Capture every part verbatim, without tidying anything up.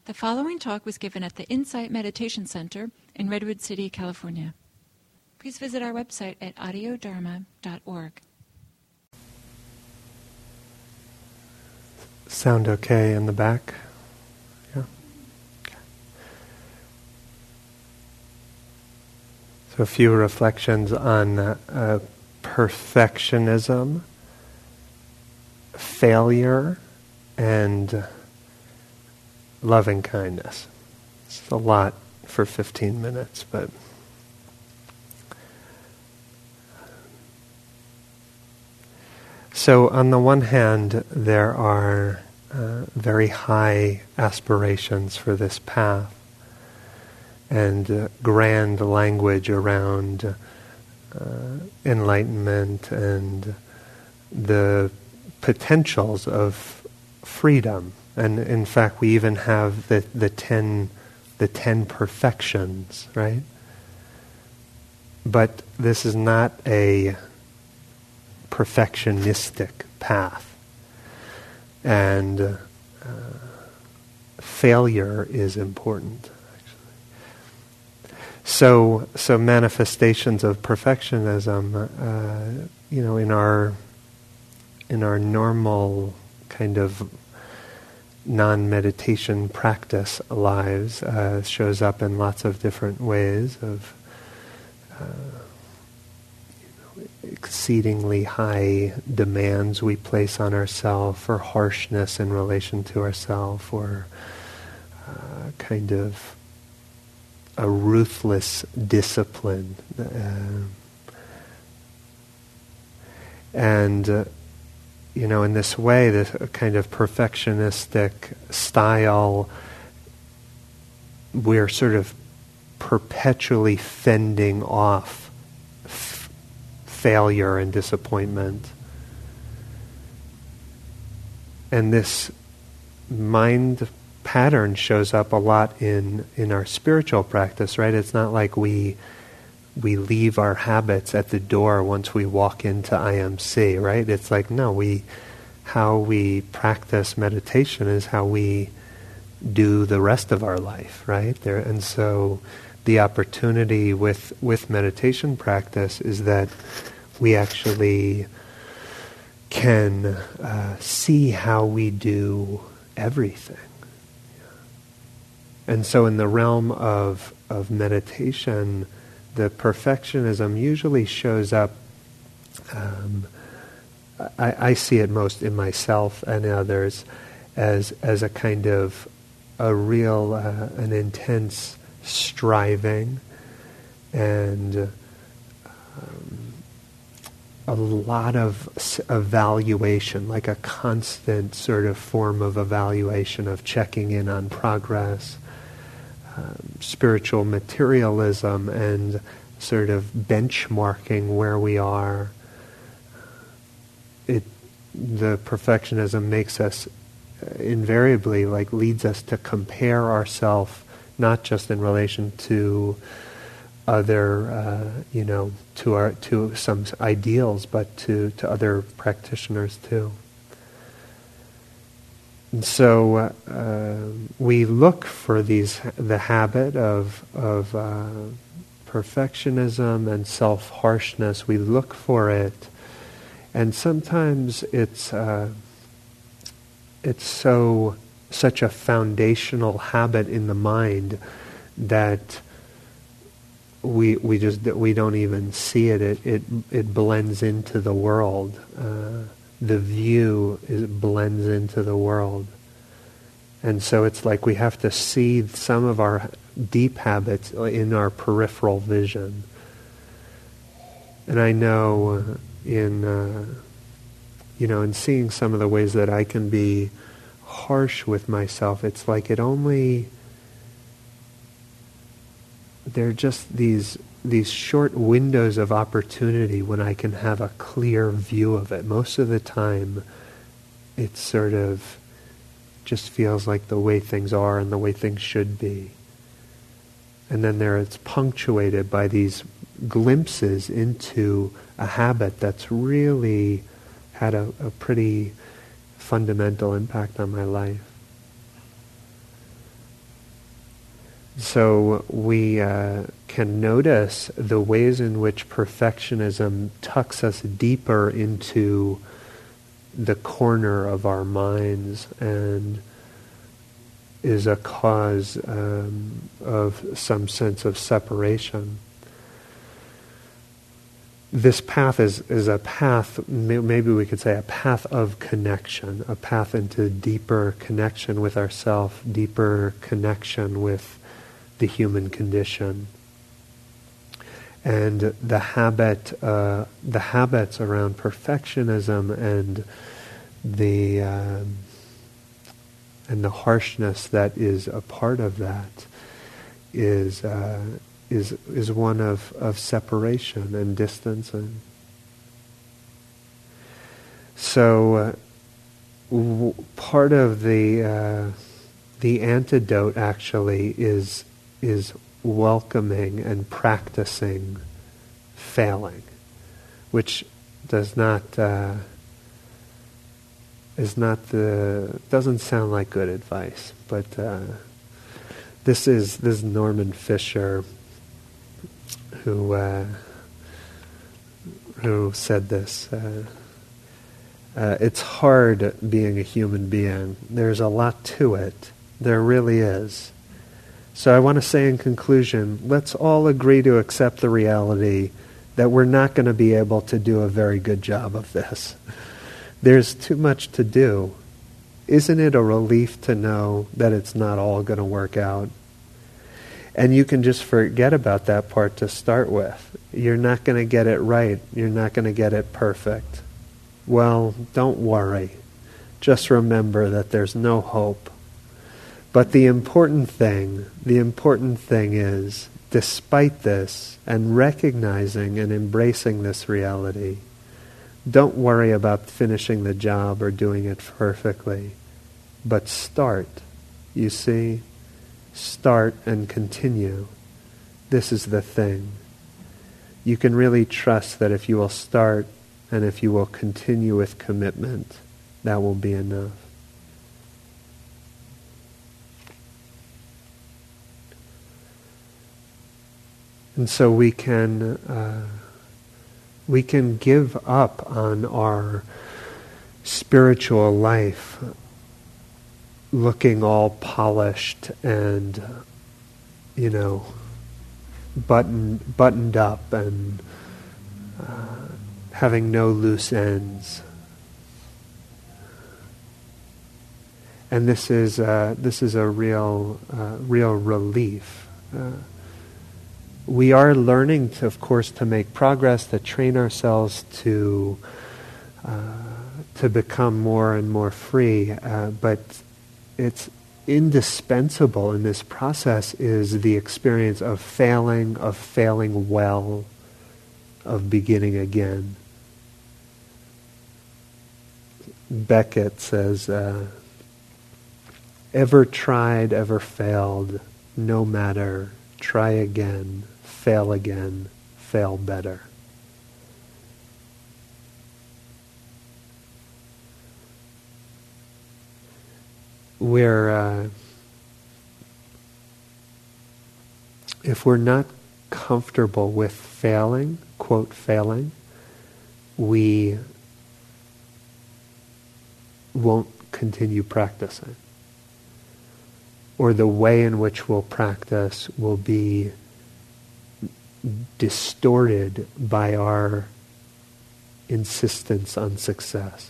The following talk was given at the Insight Meditation Center in Redwood City, California. Please visit our website at audio dharma dot org. Sound okay in the back? Yeah. Okay. So a few reflections on uh, uh, perfectionism, failure, and loving kindness. It's a lot for fifteen minutes, but so on the one hand, there are uh, very high aspirations for this path and uh, grand language around uh, enlightenment and the potentials of freedom. And in fact, we even have the, the ten the ten perfections, right? But this is not a perfectionistic path. And uh, failure is important, actually. So, so manifestations of perfectionism, uh, you know, in our in our normal kind of non-meditation practice lives uh, shows up in lots of different ways of uh, you know, exceedingly high demands we place on ourselves, or harshness in relation to ourselves, or uh, kind of a ruthless discipline. Uh, and uh, You know, in this way, this kind of perfectionistic style, we're sort of perpetually fending off f- failure and disappointment. And this mind pattern shows up a lot in, in our spiritual practice, right? It's not like we we leave our habits at the door once we walk into I M C, right? It's like, no, we, how we practice meditation is how we do the rest of our life, right? There, and so the opportunity with, with meditation practice is that we actually can uh, see how we do everything. And so in the realm of, of meditation, the perfectionism usually shows up, um, I, I see it most in myself and others, as as a kind of a real, uh, an intense striving and um, a lot of evaluation, like a constant sort of form of evaluation of checking in on progress. Um, spiritual materialism and sort of benchmarking where we are. It, the perfectionism makes us uh, invariably, like, leads us to compare ourselves not just in relation to other, uh, you know, to our to some ideals, but to to other practitioners too. And so uh, uh, we look for these the habit of of uh, perfectionism and self-harshness. We look for it, and sometimes it's uh, it's so such a foundational habit in the mind that we we just we don't even see it. It it, it blends into the world. Uh, the view is blends into the world. And so it's like we have to see some of our deep habits in our peripheral vision. And I know in, uh, you know, in seeing some of the ways that I can be harsh with myself, it's like it only, they're just these these short windows of opportunity when I can have a clear view of it. Most of the time, it sort of just feels like the way things are and the way things should be. And then there it's punctuated by these glimpses into a habit that's really had a, a pretty fundamental impact on my life. So we uh, can notice the ways in which perfectionism tucks us deeper into the corner of our minds and is a cause um, of some sense of separation. This path is, is a path, maybe we could say a path of connection, a path into deeper connection with ourself, deeper connection with the human condition. And the habit, uh, the habits around perfectionism and the um, and the harshness that is a part of that is uh, is is one of, of separation and distancing. So uh, w- part of the uh, the antidote actually is is welcoming and practicing failing, which does not uh, is not the doesn't sound like good advice, but uh, this is this is Norman Fisher who uh, who said this. Uh, uh, it's hard being a human being. There's a lot to it. There really is. So I want to say in conclusion, let's all agree to accept the reality that we're not going to be able to do a very good job of this. There's too much to do. Isn't it a relief to know that it's not all going to work out? And you can just forget about that part to start with. You're not going to get it right. You're not going to get it perfect. Well, don't worry. Just remember that there's no hope. But the important thing, the important thing is, despite this, and recognizing and embracing this reality, don't worry about finishing the job or doing it perfectly, but start. You see? Start and continue. This is the thing. You can really trust that if you will start and if you will continue with commitment, that will be enough. And so we can uh, we can give up on our spiritual life looking all polished and, you know, button, buttoned up and uh, having no loose ends. And this is uh, this is a real uh, real relief. Uh, we are learning, to, of course, to make progress, to train ourselves to uh, to become more and more free. Uh, but it's indispensable in this process is the experience of failing, of failing well, of beginning again. Beckett says, uh, ever tried, ever failed, no matter, try again, fail again, fail better. We're, uh, if we're not comfortable with failing, quote, failing, we won't continue practicing. Or the way in which we'll practice will be distorted by our insistence on success.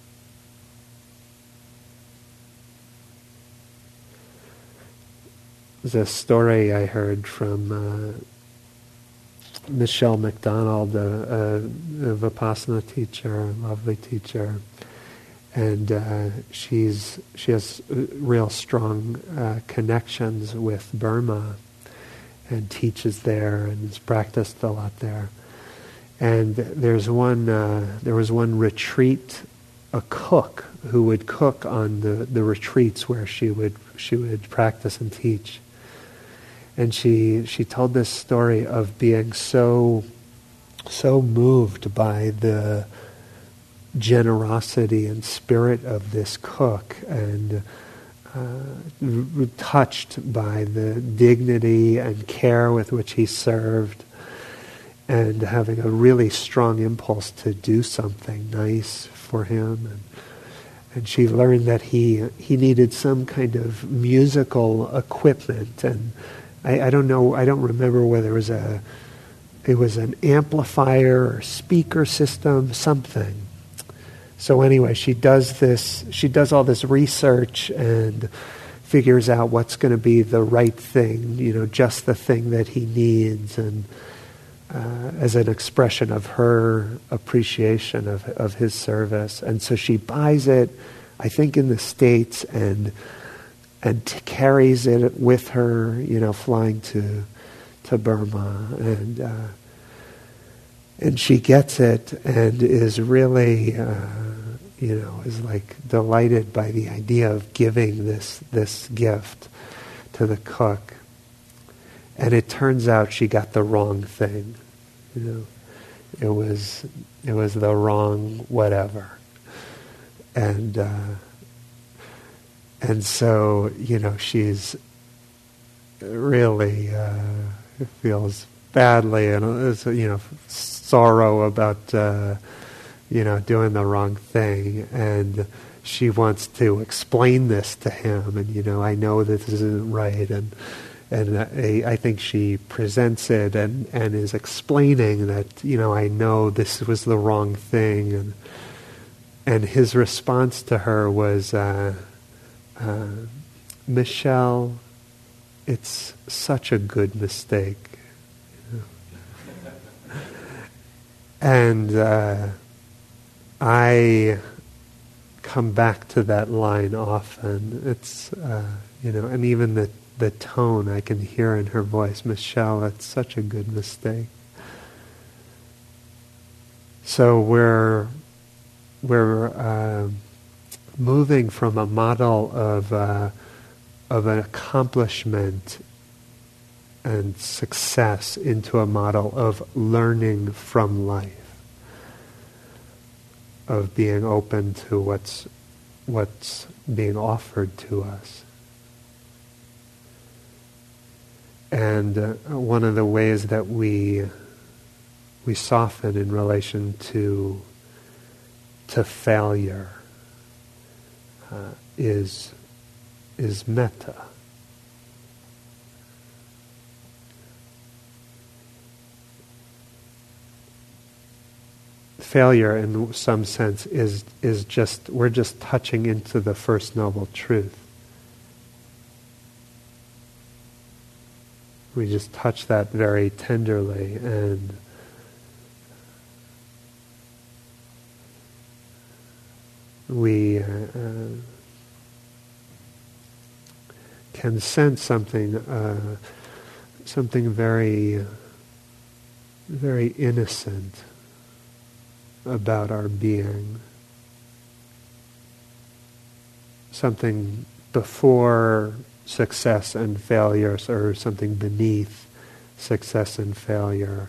There's a story I heard from uh, Michelle McDonald, a, a, a Vipassana teacher, a lovely teacher, and uh, she's she has real strong uh, connections with Burma, and teaches there and has practiced a lot there. And there's one uh, there was one retreat, a cook who would cook on the, the retreats where she would she would practice and teach. And she she told this story of being so so moved by the generosity and spirit of this cook, and uh, touched by the dignity and care with which he served, and having a really strong impulse to do something nice for him. And, and she learned that he he needed some kind of musical equipment, and I, I don't know, I don't remember whether it was a it was an amplifier or speaker system, something. So anyway, she does this, she does all this research and figures out what's going to be the right thing, you know, just the thing that he needs, and uh, as an expression of her appreciation of of his service. And so she buys it, I think in the States, and and t- carries it with her, you know, flying to to Burma, and uh, and she gets it and is really, uh, you know, is like delighted by the idea of giving this this gift to the cook. And it turns out she got the wrong thing. You know, it was it was the wrong whatever, and uh, and so you know she's really uh, feels badly and you know sorrow about uh, you know doing the wrong thing, and she wants to explain this to him, and you know I know that this isn't right, and. And I, I think she presents it and, and is explaining that, you know, I know this was the wrong thing. And and his response to her was, uh, uh, Michelle, it's such a good mistake. You know? And uh, I come back to that line often. It's, uh, you know, and even the the tone I can hear in her voice, Michelle, that's such a good mistake. So we're we're uh, moving from a model of uh, of an accomplishment and success into a model of learning from life, of being open to what's what's being offered to us. And uh, one of the ways that we we soften in relation to to failure uh, is is metta. Failure, in some sense, is is just we're just touching into the First Noble Truth. We just touch that very tenderly, and we uh, uh, can sense something, uh, something very, very innocent about our being. Something before success and failure, or something beneath success and failure.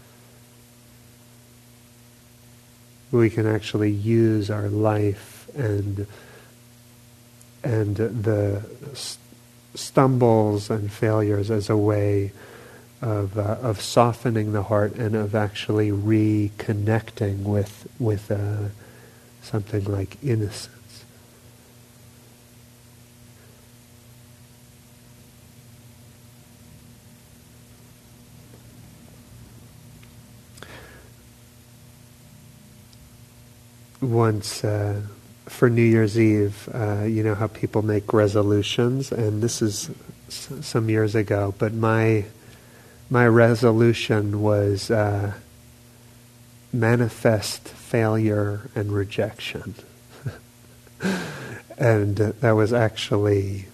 We can actually use our life and and the stumbles and failures as a way of uh, of softening the heart and of actually reconnecting with with uh, something like innocence. Once uh, for New Year's Eve, uh, you know how people make resolutions, and this is s- some years ago, but my my resolution was uh, manifest failure and rejection. And uh, that was actually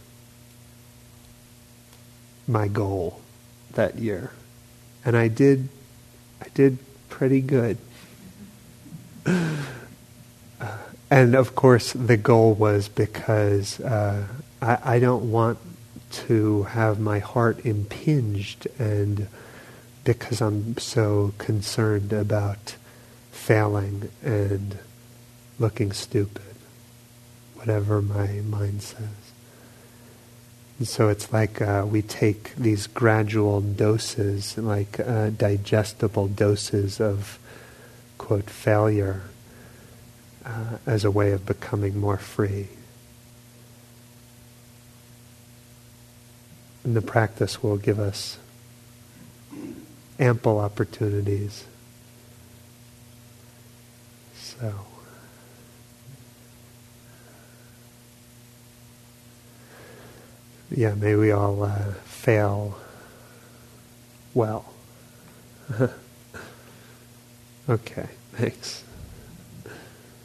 my goal that year. And I did I did pretty good. And of course, the goal was because uh, I, I don't want to have my heart impinged, and because I'm so concerned about failing and looking stupid, whatever my mind says. And so it's like uh, we take these gradual doses, like uh, digestible doses of, quote, failure uh, as a way of becoming more free. And the practice will give us ample opportunities. So, yeah, may we all uh, fail well. Okay, thanks.